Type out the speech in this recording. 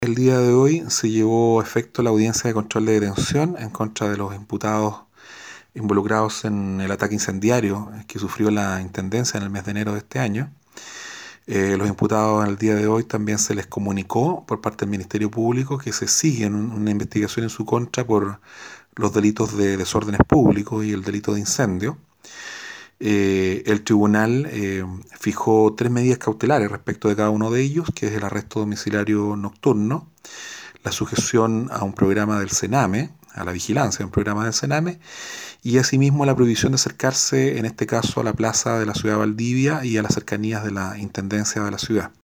El día de hoy se llevó a efecto la audiencia de control de detención en contra de los imputados involucrados en el ataque incendiario que sufrió la Intendencia en el mes de enero de este año. Los imputados en el día de hoy también se les comunicó por parte del Ministerio Público que se sigue una investigación en su contra por los delitos de desórdenes públicos y el delito de incendio. El tribunal fijó 3 medidas cautelares respecto de cada uno de ellos, que es el arresto domiciliario nocturno, la sujeción a un programa del Sename, a la vigilancia de un programa del Sename, y asimismo la prohibición de acercarse, en este caso, a la plaza de la ciudad de Valdivia y a las cercanías de la intendencia de la ciudad.